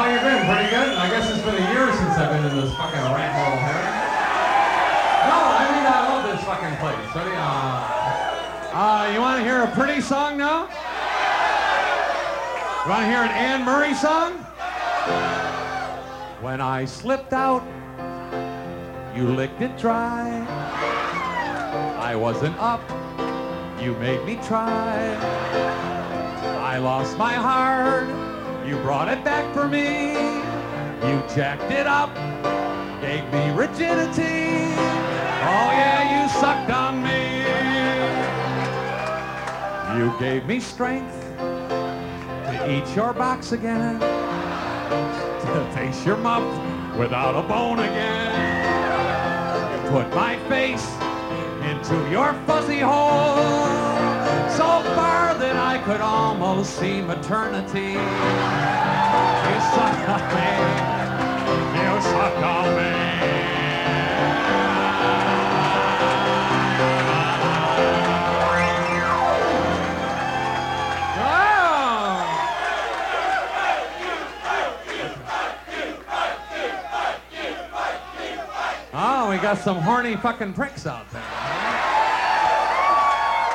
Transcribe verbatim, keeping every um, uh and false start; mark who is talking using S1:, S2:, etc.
S1: you been? Pretty good? I guess it's been a year since I've been in this fucking rat hole here. No, I mean, I love this fucking place. Ready? Uh, uh, you want to hear a pretty song now? You want to hear an Anne Murray song? When I slipped out, you licked it dry. I wasn't up, you made me try. I lost my heart, you brought it back for me. You jacked it up, gave me rigidity. Oh yeah, you sucked on me. You gave me strength to eat your box again, to face your muff without a bone again. You put my face into your fuzzy hole, so far that I could almost see maternity. You sucked on me, you sucked on me. Oh, we got some horny fucking pricks out there.